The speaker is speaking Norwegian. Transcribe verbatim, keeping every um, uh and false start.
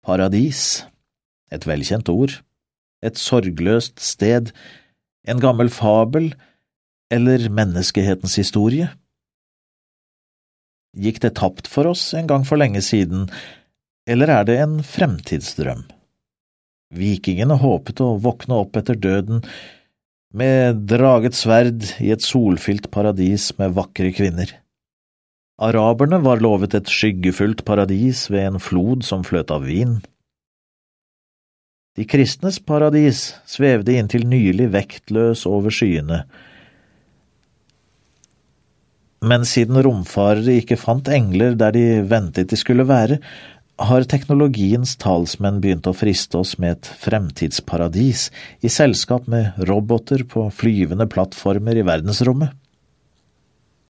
Paradis, et velkjent ord, et sorgløst sted, en gammel fabel eller menneskehetens historie? Gikk det tapt for oss en gang for lenge siden, eller er det en fremtidsdrøm? Vikingene håpet å våkne opp etter døden med draget sverd i et solfylt paradis med vakre kvinner. Araberne var lovet et skyggefullt paradis ved en flod som fløt av vin. De kristnes paradis svevde inntil nylig vektløs over skyene. Men siden romfarere ikke fant engler der de ventet de skulle være, har teknologiens talsmenn begynt å friste oss med et fremtidsparadis i selskap med roboter på flyvende plattformer i verdensrommet.